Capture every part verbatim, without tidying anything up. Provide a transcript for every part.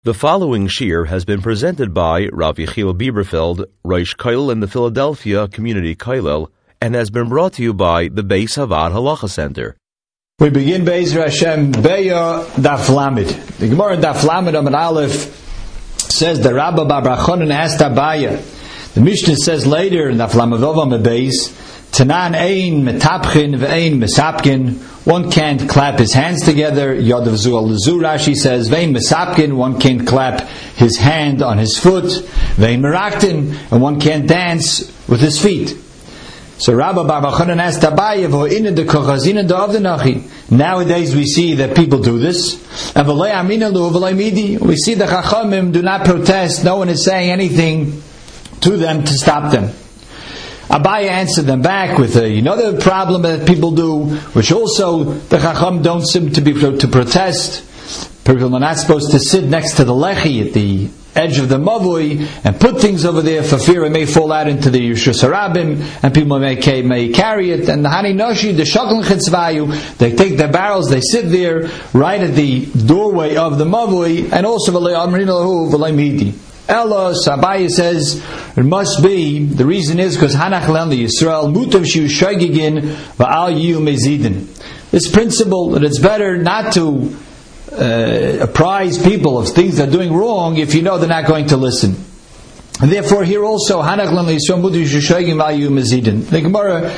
The following shir has been presented by Rav Yechiel Bieberfeld, Rosh Kollel in the Philadelphia Community Kollel, and has been brought to you by the Beis Havad Halacha Center. We begin Be'ezra Hashem Beya Daf Lamed. The Gemara Daf Lamed Amud Aleph says the Rabba Bar Bar Chonon asked Abaya. The Mishnah says later in Daf Lamed Vav Amud Beis, Tanan ein metapchin ve'ein mesapkin. One can't clap his hands together. Yod of Zu al Zu, Rashi says, ve'ein mesapkin. One can't clap his hand on his foot. Ve'ein meraktin. And one can't dance with his feet. So Rabba Bar Bar Chonon asked Abaye, v'ho'inah de kochazina de avdenachi. Nowadays we see that people do this. And v'lei amina lu v'lei midi. We see the Chachamim do not protest. No one is saying anything to them to stop them. Abaye answered them back with a, another problem that people do, which also the Chacham don't seem to be to protest. People are not supposed to sit next to the lechi at the edge of the mavui and put things over there for fear it may fall out into the Yeshus Harabim and people may, may carry it. And the Hani Noshi, the Shakal Chitzvayu, they take their barrels, they sit there right at the doorway of the mavui, and also v'lei amrin lahu v'lei midi. Ella, Abaye says, it must be, the reason is because Hanach Le'an Yisrael, Mutav Shiu Shaygigin, Va'al Yu Mezidin. This principle that it's better not to uh, apprise people of things they're doing wrong if you know they're not going to listen. And therefore, here also, Hanach Le'an Yisrael, Mutav Shiu Shaygigin, Va'al Yu Mezidin. The Gemara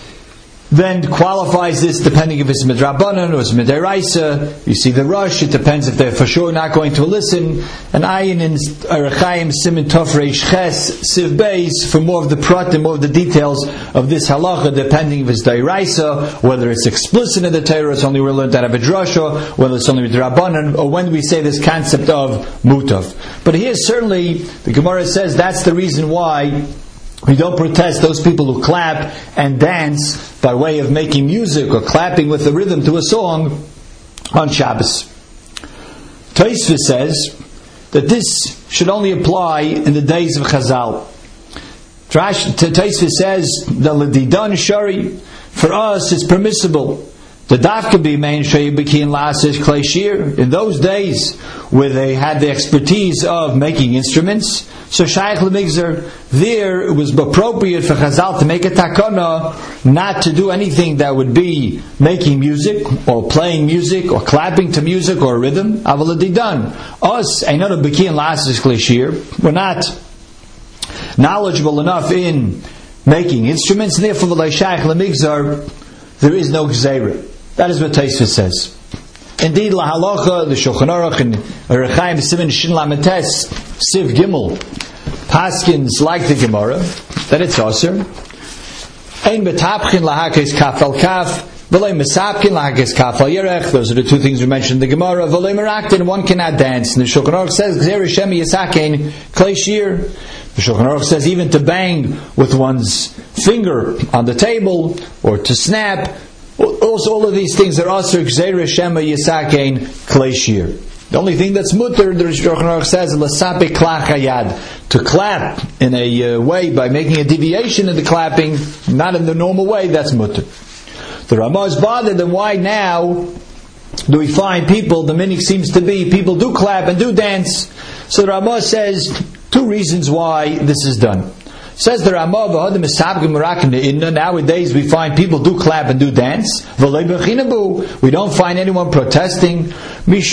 then qualifies this depending if it's midrabanan or it's midiraisa. You see the rush, it depends if they're for sure not going to listen. And ayin in Arachayim Simin Tov Reish Ches Siv Beis for more of the prat and more of the details of this halacha, depending if it's diraisa, whether it's explicit in the Torah, it's only learned out of a drasha, whether it's only midrabanan, or when we say this concept of mutav. But here certainly the Gemara says that's the reason why we don't protest those people who clap and dance by way of making music or clapping with the rhythm to a song on Shabbos. Tosfos says that this should only apply in the days of Chazal. Tosfos says the L'didan Shari, for us it's permissible. The dafka be main shayibikin lasish kleshir. In those days where they had the expertise of making instruments, so shaykh lemigzer, there it was appropriate for Chazal to make a takana not to do anything that would be making music or playing music or clapping to music or rhythm. Avaladidan us ain't bikin lasish kleshir. We're not knowledgeable enough in making instruments, and therefore the shaykh lemigzer there is no gzeira. That is what Tosfos says. Indeed, la halacha, the Shulchan Aruch and Rechaim Simin Shin Lametes Siv Gimel paskins like the Gemara that it's aser. Ein betapchin lahakes kaf al kaf, v'lei mesapkin lahakes kaf al yerech. Those are the two things we mentioned in the Gemara. V'lei meraktin, one cannot dance. And the Shulchan Aruch says Gzer Shem Yisakein Klei Shir. The Shulchan Aruch says even to bang with one's finger on the table or to snap. Also, all of these things are also Gzeira Shema Yisakein Kleshir. The only thing that's mutter, the Shulchan Aruch says, Lasape Klachayad, to clap in a uh, way by making a deviation in the clapping, not in the normal way, that's mutter. The Ramah is bothered, then why now do we find people, the minig seems to be, people do clap and do dance. So the Ramah says, two reasons why this is done. Says the Ramah, nowadays we find people do clap and do dance. We don't find anyone protesting. That's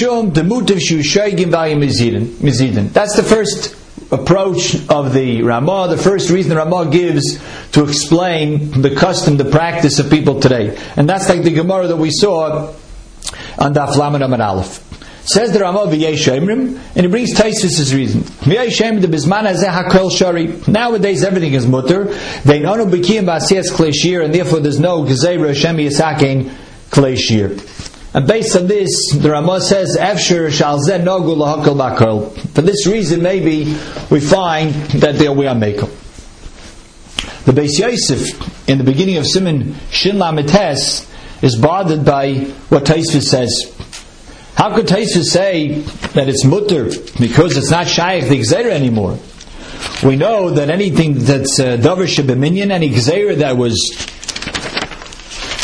the first approach of the Ramah, the first reason the Ramah gives to explain the custom, the practice of people today. And that's like the Gemara that we saw on Daf Lamed Amud Aleph. Says the Ramah v'yeshemrim, and he brings Tosfos' reason. V'yeshem the bizman hazeh hakol shari. Nowadays everything is mutter. Vein onu b'kiyim b'asiyas kleshir, and therefore there's no gezeira Hashem yisakein kleshir. And based on this, the Ramah says, Efshir shal zeh nogu lahakol bakol. For this reason, maybe we find that there we are makel. The Beis Yosef in the beginning of Siman Shin Lamed Tes is bothered by what Tosfos says. How could Tosfos say that it's mutter because it's not shaykh the gzeira anymore? We know that anything that's davar shebeminyan, any gzeira that was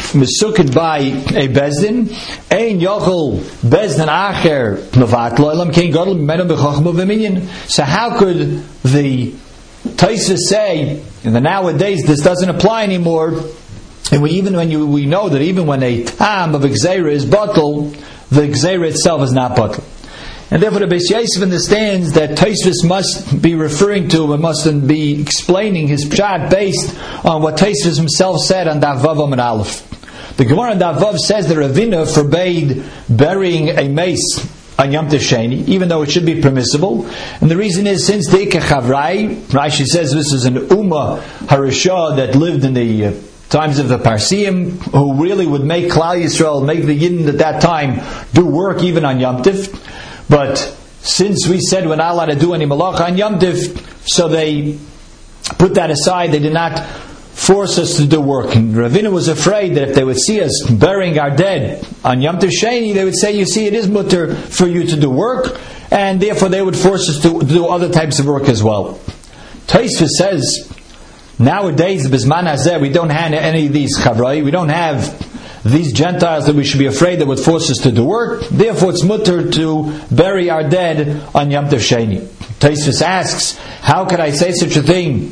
mesuked by a bezdin, ein yochel bezdin acher mevatlo elam kein gadol mimenu b'chachma v'minyan. So how could the Tosfos say in the nowadays this doesn't apply anymore? And we, even when you, we know that even when a tam of Gzeira is batal, the Gzeira itself is not batal. And therefore the Beis Yosef understands that Tosfos must be referring to and must be explaining his pshat based on what Tosfos himself said on Daf Vav Amud Aleph. The Gemara on Daf Vav says that Ravina forbade burying a mace on Yom Tov Sheni, even though it should be permissible. And the reason is, since the Ikar Chavrai, Rashi says this is an Ummah Harishah that lived in the uh, times of the Parsiim, who really would make Klal Yisrael, make the Yidden at that time do work even on Yom Tov. But since we said we're not allowed to do any malacha on Yom Tov, so they put that aside. They did not force us to do work. And Ravina was afraid that if they would see us burying our dead on Yom Tov Sheni, they would say, you see, it is mutter for you to do work, and therefore they would force us to do other types of work as well. Tosfos says, nowadays, Bizman Hazeh, we don't have any of these chavrai, we don't have these Gentiles that we should be afraid that would force us to do work. Therefore, it's mutter to bury our dead on Yom Tov Sheni. Tosfos asks, how could I say such a thing?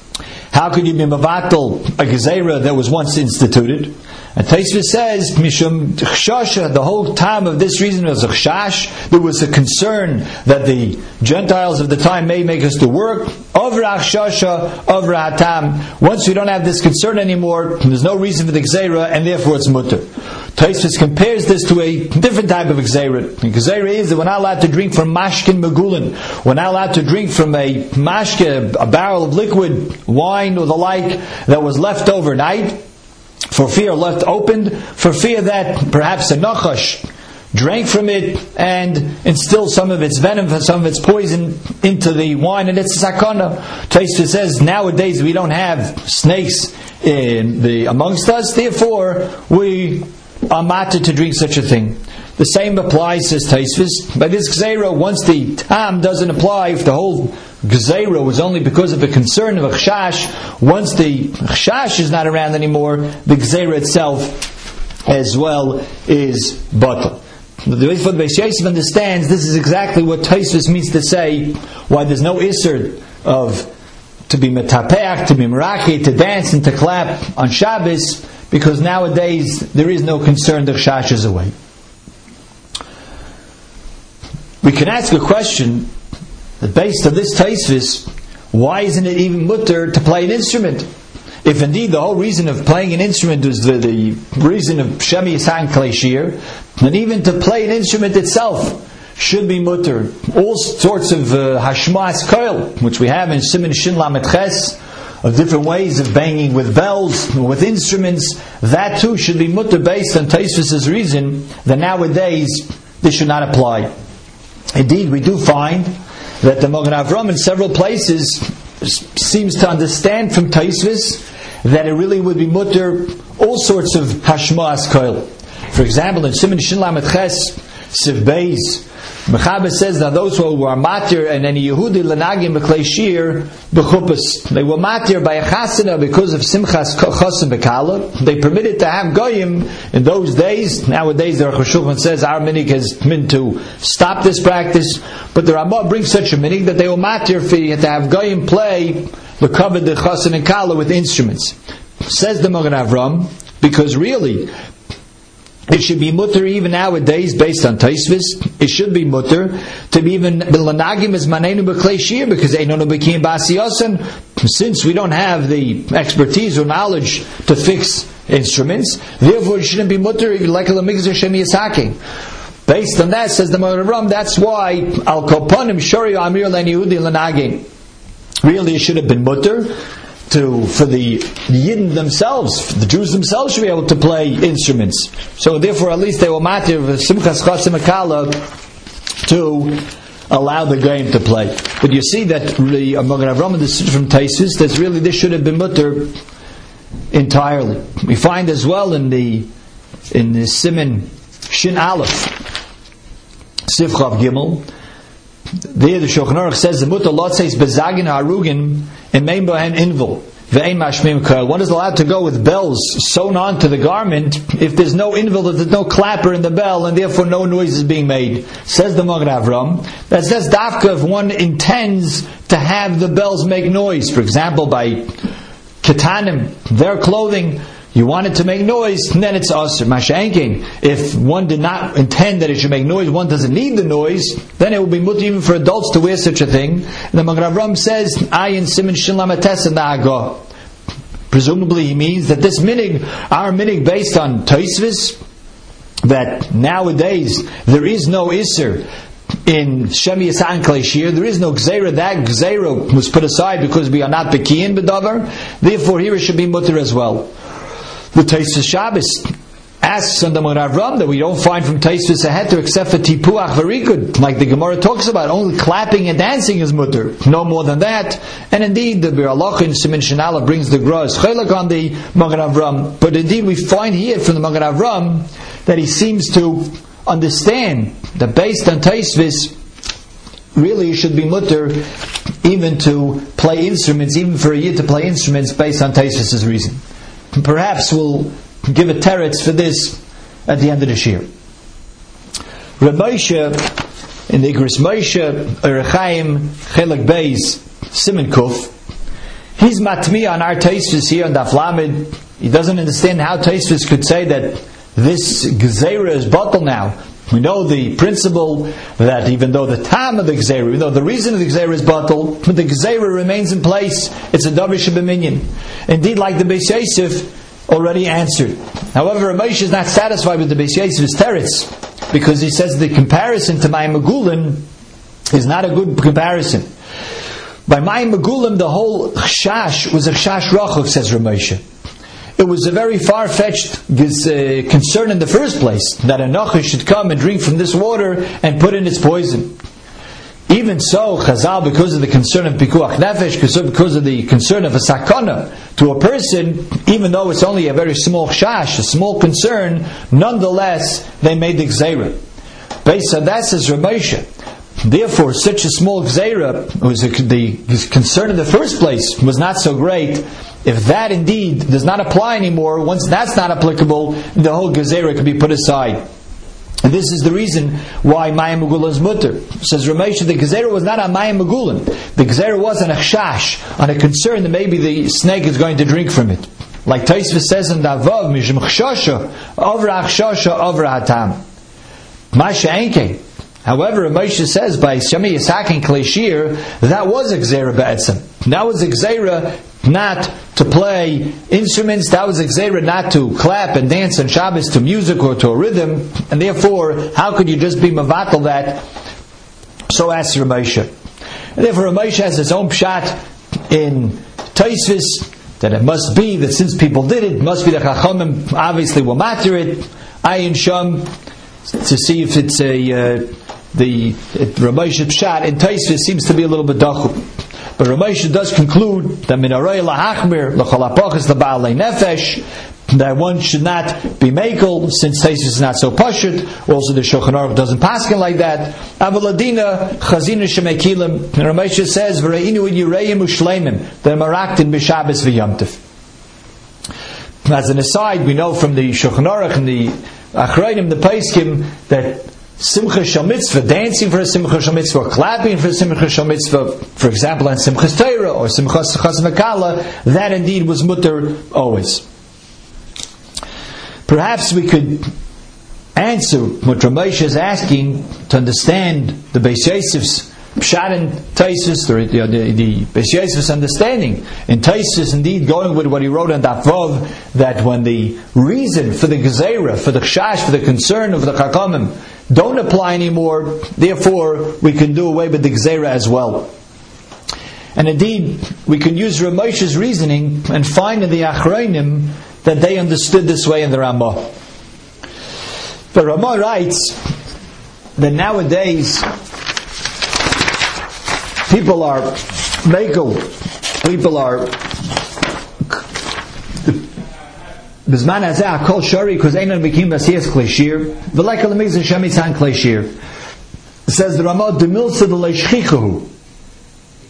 How could you be mavatal a gezerah that was once instituted? And Tosfos says, Mishum Chshasha, the whole time of this reason was a chshash. There was a concern that the Gentiles of the time may make us do work. Over Chshasha, over Hatam. Once we don't have this concern anymore, there's no reason for the gezerah, and therefore it's mutter. Tosfos compares this to a different type of gezerah. The gezerah is that we're not allowed to drink from mashkin megulin. We're not allowed to drink from a mashke, a barrel of liquid, wine or the like, that was left overnight, for fear left opened, for fear that perhaps a nachash drank from it and instilled some of its venom, some of its poison into the wine, and it's sakana. Tosfos says nowadays we don't have snakes in the amongst us, therefore we are matter to drink such a thing. The same applies, says Tosfos. By this gzeira, once the tam doesn't apply, if the whole gzeira was only because of a concern of a chshash, once the chshash is not around anymore, the gzeira itself as well is batal. The way for the Beis Yosef understands, this is exactly what Tosfos means to say, why there's no isser of to be metapeach, to be merachi, to dance and to clap on Shabbos, because nowadays there is no concern that chshash is away. We can ask a question that based on this Tosfos, why isn't it even mutter to play an instrument? If indeed the whole reason of playing an instrument is the, the reason of Shemi Yisan Klei Shir, then even to play an instrument itself should be mutter. All sorts of uh, hashmas koil, which we have in Siman Shin Lamed Ches, of different ways of banging with bells, with instruments, that too should be mutter based on Tosfos' reason that nowadays this should not apply. Indeed, we do find that the Magen Avram in several places seems to understand from Tosfos that it really would be mutter all sorts of hashmas koil. For example, in Siman Shin Lamed Ches, Siv Beis, Mechaber says that those who were matir and any Yehudi lenagim b'klei shir b'chuppos, they were matir by a chasana because of simchas chosim b'kala. They permitted to have goyim in those days. Nowadays, the Aruch HaShulchan says our minig has meant to stop this practice, but the Ramah brings such a minig that they were matir for you to have goyim play the covered the chosim and kala with instruments. Says the Magen Avram, because really it should be mutter even nowadays based on Tosfos. It should be mutter to be even l'nagim as manenu b'klei shir, because einonu b'kiyim b'asiyosan, since we don't have the expertise or knowledge to fix instruments, therefore it shouldn't be mutter like a l'migzor shem yisaking. Based on that, says the Magen Avram, that's why al koponim shori amir len Yehudi l'nagim. Really, it should have been mutter to for the, the Yidden themselves, the Jews themselves should be able to play instruments. So therefore, at least they were matir of simchas chosim akala to allow the game to play. But you see that really among Avram and the from Tosfos, that's really this should have been mutter entirely. We find as well in the in the Siman Shin Aleph Sivchav Gimel. There the Shulchan Aruch says the mutter lot says bezagin harugin and mein bohen invul. Ve'ein mashmim kol. One is allowed to go with bells sewn onto the garment if there's no inval, if there's no clapper in the bell, and therefore no noise is being made. Says the Magen Avram, that says dafka if one intends to have the bells make noise. For example, by ketanim, their clothing, you want it to make noise, then it's asur. Mashenking, if one did not intend that it should make noise, one doesn't need the noise, then it would be mutter even for adults to wear such a thing. And the Magen Avram says, Ayin simin shin lamates na'agah. Presumably he means that this minig, our minig based on Tosfos, that nowadays there is no isur in Shemi Yisan Klei Shir, there is no Gzeira. That Gzeira was put aside because we are not Bekiyin B'davar, therefore here it should be mutter as well. The Tosfos Shabbos asks on the Magen Avram that we don't find from Tosfos a heter except for Tipuach V'Rikud, like the Gemara talks about. Only clapping and dancing is mutter, no more than that. And indeed, the Bir Halacha in Siman Shinala brings the Gros Chelak on the Magen Avram. But indeed, we find here from the Magen Avram that he seems to understand that based on Tosfos, really it should be mutter even to play instruments, even for a year to play instruments based on Tosfos' reason. Perhaps we'll give a teretz for this at the end of this year. Reb Moshe, in the Igros Moshe, Erechaim, Chelek Beis, Siman Kuf, he's matmi on our Tosfos here on Daf Lamed. He doesn't understand how Tosfos could say that this Gzeira is batal now. We know the principle that even though the time of the Gzeira, even though the reason of the Gzeira is batal, but the Gzeira remains in place, it's a Davar Shebeminyan. Indeed, like the Beis Yosef already answered. However, Moshe is not satisfied with the Beis Yosef's teretz, because he says the comparison to Mayim Megulin is not a good comparison. By Mayim Megulin, the whole Chash was a Chash Rachav, says Reb Moshe. It was a very far-fetched uh, concern in the first place, that a Nachash should come and drink from this water and put in its poison. Even so, Chazal, because of the concern of Pikuach Nefesh, because of the concern of a sakana to a person, even though it's only a very small shash, a small concern, nonetheless, they made the Gzeira. Based on that, says Reb Moshe, therefore, such a small Gzeira, was a, the concern in the first place was not so great. If that indeed does not apply anymore, once that's not applicable, the whole Gzeira could be put aside. And this is the reason why Mayim Megulin is mutter. Says Reb Moshe, the Gzeira was not on Mayim Megulin. The Gzeira was on a chash, on a concern that maybe the snake is going to drink from it. Like Tosfos says in Davav, Mishum Chshosha, Ovra Chshosha, Ovra Hatam. Masha Enke. However, Moshe says by Shemi Yisak and Klei Shir, that was a Gzeira Ba'etzem. That was a Gzeira not to play instruments, that was a Gzeira not to clap and dance on Shabbos to music or to a rhythm, and therefore, how could you just be Mavatal that? So asks Reb Moshe. And therefore, Reb Moshe has his own pshat in Tosfos, that it must be that since people did it, it must be the Chachamim obviously will matter it, Ayin Sham, to see if it's a uh, the Reb Moshe pshat in Tosfos seems to be a little bit dachum. But Reb Moshe does conclude that min arei lahachmir l'chol hapachas l'ba'alei nefesh, that one should not be makel since Tosfos is not so pashut. Also, the Shulchan Aruch doesn't paskin like that. Avaladina chazina shemekilim. And Reb Moshe says v'reinu yireim u'shleimim, they're maraktin b'Shabbos v'Yom Tov. As an aside, we know from the Shulchan Aruch and the Achrayim, the Paiskim, that Simcha Shel Mitzvah, dancing for a Simcha Shel Mitzvah, or clapping for a Simcha Shel Mitzvah, for example, on Simchas Torah or Simchas Chas V'Kala, that indeed was mutter always. Perhaps we could answer what Reb Moshe is asking to understand the Beis Yosef's pshat in Tosfos, the, the, the Beis Yosef's understanding in Tosfos, indeed going with what he wrote on Daf Vav, that when the reason for the Gzeira, for the Chash, for the concern of the Chachamim don't apply anymore, therefore we can do away with the Gzeira as well. And indeed, we can use Reb Moshe's reasoning and find in the Achrayim that they understood this way in the Ramah. The Ramah writes that nowadays people are makel, people are Bizman hazeh kol shari because einan bikim basiyas klei shir v'leika lemigzah shemitzan klei shir. Says the Ramah, demilsa v'leishchichahu.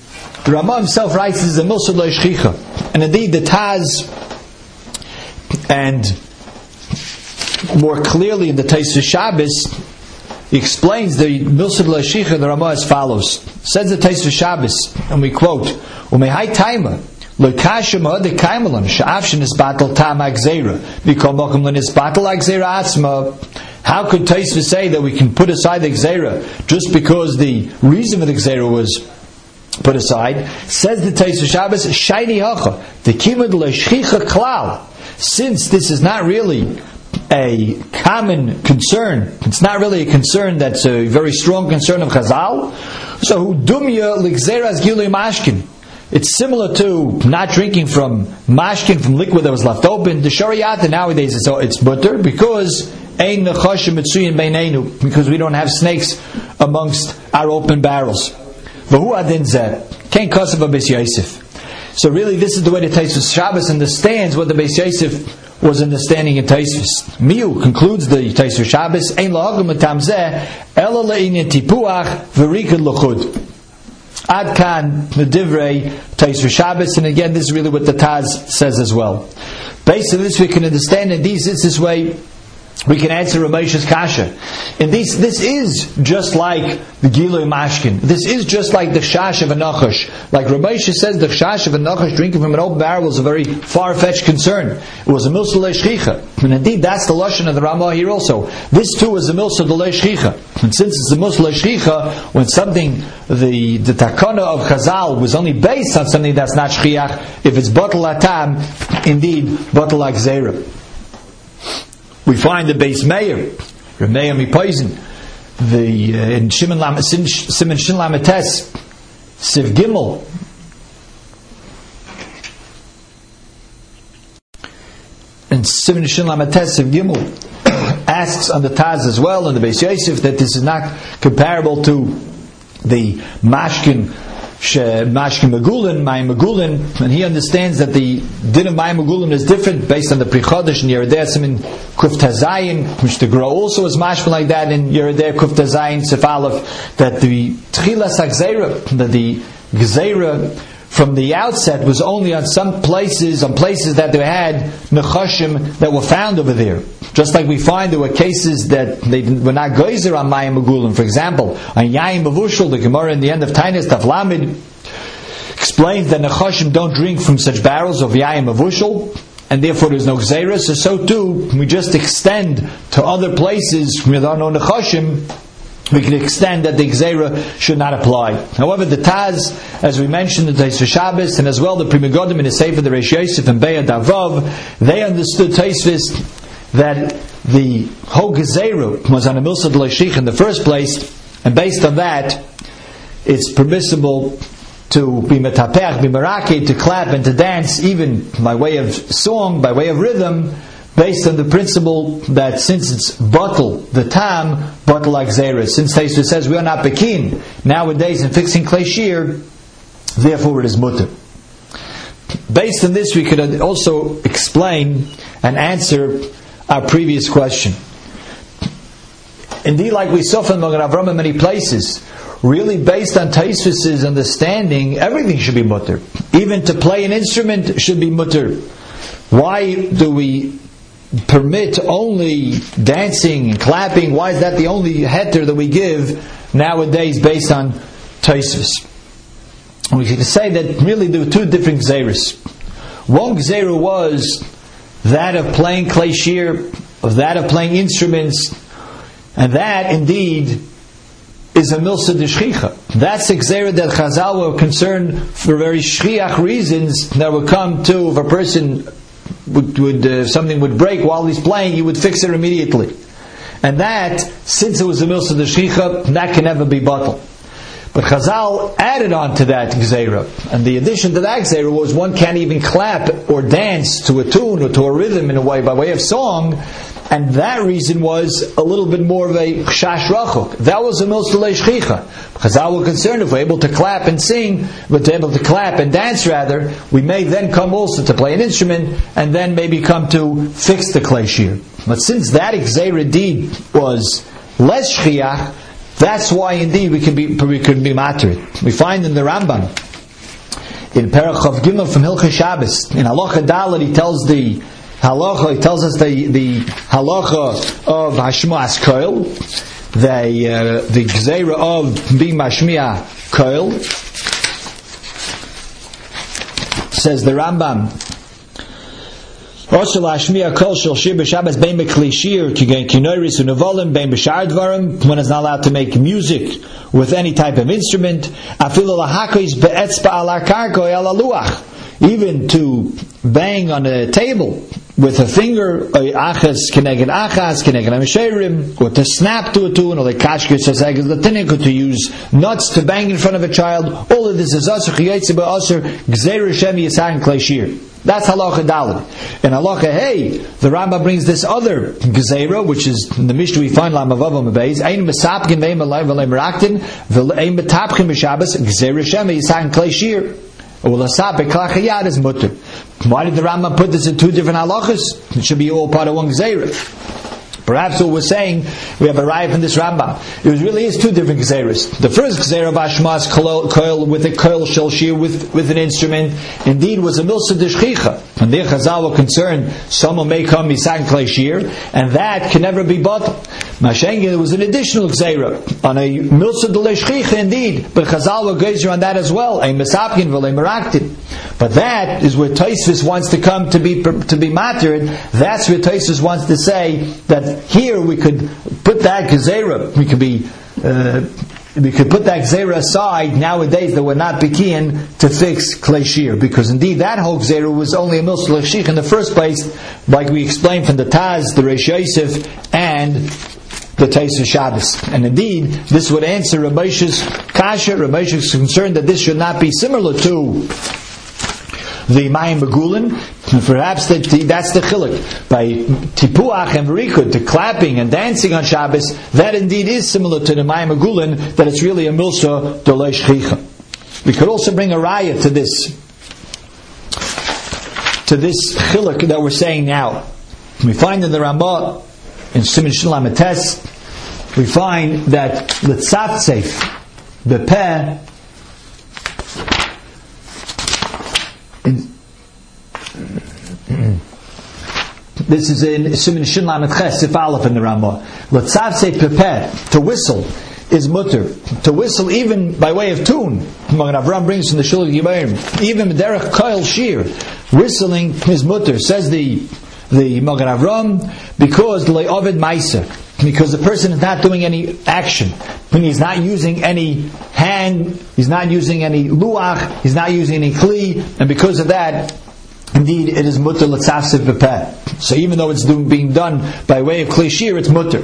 The Ramah himself writes this is a milsa lo shchicha, and indeed the Taz, and more clearly in the Tosfos Shabbos, he explains the milsa lo shchicha the Ramah as follows. Says the Tosfos Shabbos, and we quote, "Umehai taima lo kasha ma'od kaimelon sha'af shenisbatel tam agzera mikol mokum lenisbatel agzera atzma." How could Tosfos say that we can put aside the gzera just because the reason for the gzera was put aside? Says the Tosfos Shabbos, "Shayni hacha the kimud lo shchicha klal." Since this is not really a common concern, it's not really a concern that's a very strong concern of Chazal. So dumya l'gzeras gilui mashkin. It's similar to not drinking from mashkin, from liquid that was left open. The shariat nowadays it's, it's butter because ein nechashim mitzuyin beinenu, because we don't have snakes amongst our open barrels. V'hu adin zeh kein kasav Beis Yosef. So really, this is the way the Tosfos Shabbos understands what the Beis Yosef was understanding in Tosfos. Miu concludes the Tosfos Shabbos, ein lahagam etam zeh ela le'inyan tipuach v'rikad l'chud. Ad kan medivrei Tosfos Shabbos, and again, this is really what the Taz says as well. Based on this, we can understand in these this way. We can answer Ramesh's kasha. And this, this is just like the Gilui Mashkin. This is just like the Chash of a Nachash. Like Ramesh says, the Chash of a Nachash drinking from an open barrel was a very far-fetched concern. It was a milsa lo shchicha. And indeed, that's the lashon of the Ramah here also. This too is a milsa lo shchicha. And since it's a milsa lo shchicha, when something, the, the takana of Chazal was only based on something that's not shchiach, if it's batal atam, indeed, batal agzera. We find the Beis Meir, Rameya Mipoizen, the uh, in Shimon Lam, Simon Shin Lamates, Siv Gimel. And Simon Shin Lamates, Siv Gimel asks on the Taz as well, and the Beis Yosef, that this is not comparable to the Mashkin. Mashkin Megulin, Mayim Megulin, and he understands that the din of Mayim Megulin is different based on the Pri Chodesh and Yeridei Simin Kuf Tazayin, which the Gra also is mashkin like that in Yeridei Kuf Tazayin Sef Aleph, that the Tchilas HaGzeira, that the Gzeira from the outset was only on some places, on places that they had Nechashim that were found over there. Just like we find there were cases that they were not geyser on Mayim Megulin. For example, on Yaim Mavushal, the Gemara in the end of Tainis Daf Lamed explains that Nechashim don't drink from such barrels of Yaim Mavushal, and therefore there's no Gzeira. So, so too, we just extend to other places where there are no Nechashim. We can extend that the Gzeira should not apply. However, the Taz, as we mentioned in the Tosfos Shabbos, and as well the Pri Megadim in the Sefer, the Reish Yosef and Be'ad Avav, they understood Tosfos that the whole Gzeira was on a milsa lo shchicha in the first place, and based on that, it's permissible to be metapech, be meraki, to clap and to dance, even by way of song, by way of rhythm, based on the principle that since it's batal, the tam, batal agzera. Since Tosfos says we are not bekin nowadays in fixing klei shir, therefore it is mutter. Based on this, we could also explain and answer our previous question. Indeed, like we saw from Magen Avraham in many places, really based on Tosfos' understanding, everything should be mutter. Even to play an instrument should be mutter. Why do we permit only dancing and clapping? Why is that the only heter that we give nowadays based on Tosfos? We can say that really there were two different gzeras. One gzera was that of playing klei shir, of that of playing instruments, and that indeed is a milsa de shchicha. That's a gzera that Chazal were concerned for very shchiach reasons that would come to if a person would, would uh, something would break while he's playing, he would fix it immediately. And that, since it was a milsa de shchicha, that can never be batal. But Chazal added on to that gzeira, and the addition to that gzeira was one can't even clap or dance to a tune or to a rhythm in a way by way of song, and that reason was a little bit more of a chash rachuk. That was a milsa lo shchicha. Chazal were concerned if we're able to clap and sing, but to able to clap and dance rather, we may then come also to play an instrument, and then maybe come to fix the klei shir. But since that gzeira deed was less shchiach, that's why indeed we can be we could be matter. We find in the Rambam in Perach Chav Gimel from Hilchos Shabbos. In Halacha Dalet, he tells the halacha. He tells us the the halacha of Hashmas Koil, the uh, the gzeira of being Mashmiah Koil. Says the Rambam. Also, Lashmiya Kol Shel Shir B'Shabbos Bein B'Kli Shir Kigen Kinoris U'Nevolim Bein B'Shar Dvarim. One is not allowed to make music with any type of instrument. Afilu Lahakos Be'etzba Ala Karko El Aluach. Even to bang on a table with a finger, Achas Keneged Achas Keneged Amesherim, or to snap to a tune, or the Kashkir Saseg Latinik, or to use nuts to bang in front of a child. All of this is Asur Chiyotze Ba'Asur Gzeir Hashem Yisar Klei Shir. That's halacha daled. In halacha hey, the Rambam brings this other gezeira, which is in the Mishnah we find lamavav mebeis. Ein mesapkin ve'im alayim v'leim raktin v'leim betapchim b'Shabbos gzeira shem yisan klei shir. Ulasap beklachayad is mutter. Why did the Rambam put this in two different halachas? It should be all part of one gezeira. Perhaps what we're saying, we have arrived in this Rambam. It really is two different gezeiras. The first gezeira of Hashmas Koil with a Koil Shel Shir with, with an instrument, indeed was a milsa d'shchicha. And there Chazal were concerned, someone may come Yisan Klei Shir, and that can never be bottled. Mashengi, there was an additional gezeira on a milsa d'shchicha indeed, but Chazal were gezer on that as well. Ein mesapkin v'leim meraktin. But that is where Tosfos wants to come to be to be mattered. That's where Tosfos wants to say that here we could put that gezeira, we could be, uh, we could put that gezeira aside nowadays that we're not bekian to fix Klei Shir, because indeed that whole gezeira was only a milsa l'shich in the first place, like we explained from the Taz, the Reish Yosef, and the Tosfos Shabbos. And indeed, this would answer Ramesh's kasha. Ramesh is concerned that this should not be similar to the Mayim Begulin. Perhaps that the, that's the chiluk. By tipuach and verikud, to clapping and dancing on Shabbos, that indeed is similar to the Mayim Begulin, that it's really a milsa d'lei shchicha. We could also bring a raya to this, to this chiluk that we're saying now. We find in the Ramah, in Siman Shin Lamed Tes, we find that l'tzatzef bepeh, this is in Siman Shin Lamed Ches Sif Aleph in the Ramah. L'tzavsei pepeh, to whistle, is mutter. To whistle even by way of tune. Magen Avraham brings from the Shulchan Aruch, even derech koil shir, whistling is mutter. Says the the Magen Avraham, because le'ovid ma'aser, because the person is not doing any action. When he's not using any hand, he's not using any luach, he's not using any kli, and because of that, indeed, it is mutter l'tzavsei pepeh. So even though it's doing, being done by way of kli shir, it's mutter.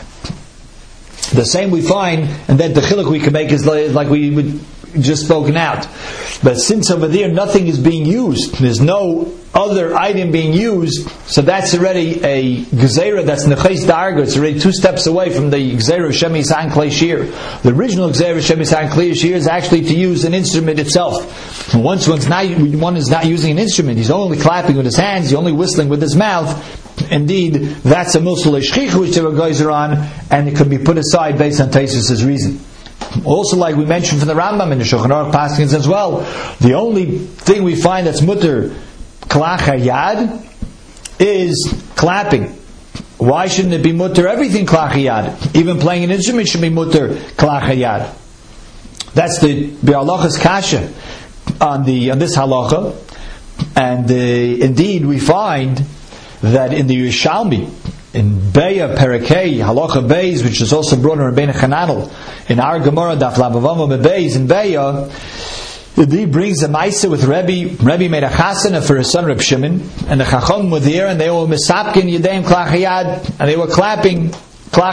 The same we find, and then the chiluk we can make is like, like we would just spoken out. But since over there nothing is being used, there's no other item being used, so that's already a gezeira that's neches darga. It's already two steps away from the gezeira of Shem Yisan Klei Shir. The original gezeira of Shem Yisan Klei Shir is actually to use an instrument itself. And once one's not, one is not using an instrument, he's only clapping with his hands, he's only whistling with his mouth. Indeed, that's a milsa l'shchich which the guys are on, and it could be put aside based on Tosfos' reason. Also, like we mentioned from the Rambam and the Shulchan Aruch Paskins as well, the only thing we find that's mutter klach hayad is clapping. Why shouldn't it be mutter everything klach hayad? Even playing an instrument should be mutter klach hayad. That's the Be'alachas kasha on the on this halacha, and uh, indeed we find that in the Yerushalmi, in Beya Perakei Halacha Beis, which is also brought in Rabbeinu Chananel, in our Gemara Daf Lavavama Beis in Beya, he brings a Maisa with Rebbe. Rebbe made a chasana for his son Reb Shimon, and the Chacham were there, and they were misapkin Yedeim Klach Hayad, and they were clapping Klach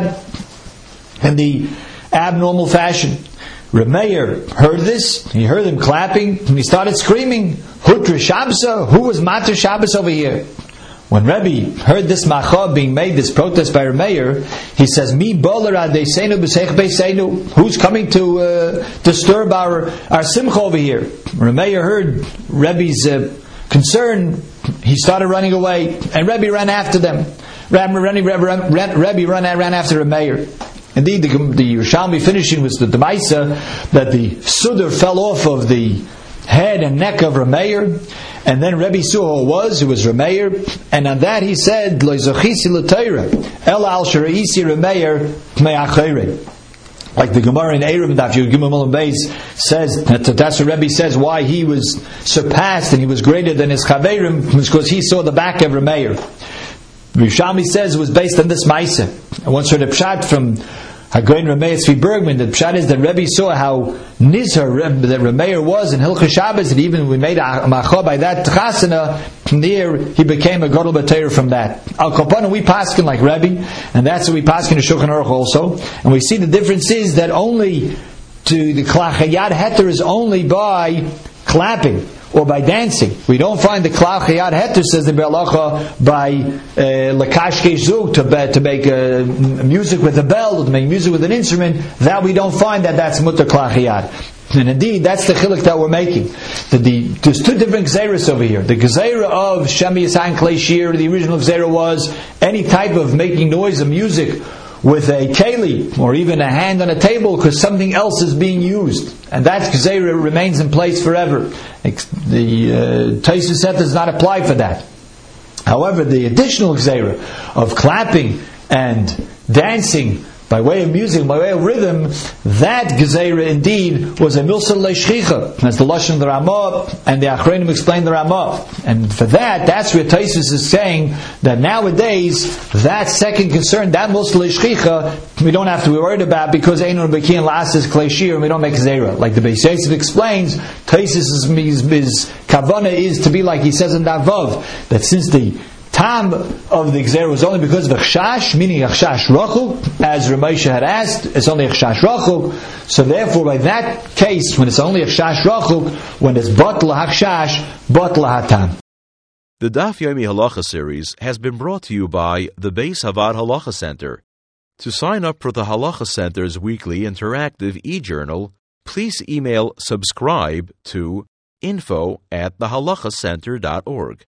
Hayad in the abnormal fashion. Reb Meir heard this, he heard them clapping, and he started screaming, Hutra Shabsa, who was Matar Shabbos over here? When Rebbe heard this macha being made, this protest by Reb Meir, he says, "Mi boler adeisenu b'seich beisenu." Who's coming to uh, disturb our our simcha over here? Reb Meir heard Rebbe's uh, concern. He started running away, and Rebbe ran after them. Rebbe, Rebbe, Rebbe, Rebbe ran, ran after Reb Meir. Indeed, the, the Yerushalmi finishing was the Demaisa that the sudar fell off of the head and neck of Rameir, and then Rebbe Suho was, who was Rameir, and on that he said, Lo zochisi l'Torah, el al sharaisi Rameir me'achayre. Like the Gemara in Erev Daf Yud Gimel Mul Beis says, that that's what Rebbe says why he was surpassed and he was greater than his Chaverim, because he saw the back of Rameir. Rishalmi says it was based on this Maisa. And once heard a pshat from Hagoyin Rameir Tzvi Bergman, the pshat is that Rebbe saw how nizhar that Rameir was in Hilchah Shabbos, and even we made a macha by that chasana, near he became a gadol b'Torah from that. Al Kopana we paskin like Rebbe, and that's what we paskin in Shulchan Aruch also. And we see the difference is that only to the klachayad heter is only by clapping or by dancing. We don't find the klal chayad heter, says the Be'alacha, by lekashke zug to to make uh, music with a bell, or to make music with an instrument. That we don't find that that's mutter klal chayad. And indeed, that's the chiluk that we're making. The, the, there's two different gzeiras over here. The gzeira of Shemi Yisayin Klei Shir, the original gzeira was any type of making noise of music with a keli, or even a hand on a table, because something else is being used. And that gzeira remains in place forever. The uh, Taisus Set does not apply for that. However, the additional gzeira of clapping and dancing by way of music, by way of rhythm, that Gezeira indeed was a milsa leishchicha. That's the lashon of the Ramah, and the Achronim explained the Ramah. And for that, that's where Taisus is saying that nowadays, that second concern, that milsa leishchicha, we don't have to be worried about because Einor Bekin Lasses Kleishir, and we don't make Gezeira. Like the Beis Yosef explains, Taisus' his kavana is to be like he says in Davav, that since the Tam of the Gzeira was only because of Achshash, meaning Achshash Rachuk, as Ramesha had asked, it's only Achshash Rachuk. So therefore, by that case, when it's only Achshash Rachuk, when it's Batla Achshash, Batla Hatam. The Daf Yomi Halacha series has been brought to you by the Beis Havad Halacha Center. To sign up for the Halacha Center's weekly interactive e-journal, please email subscribe to info at the halacha center dot org.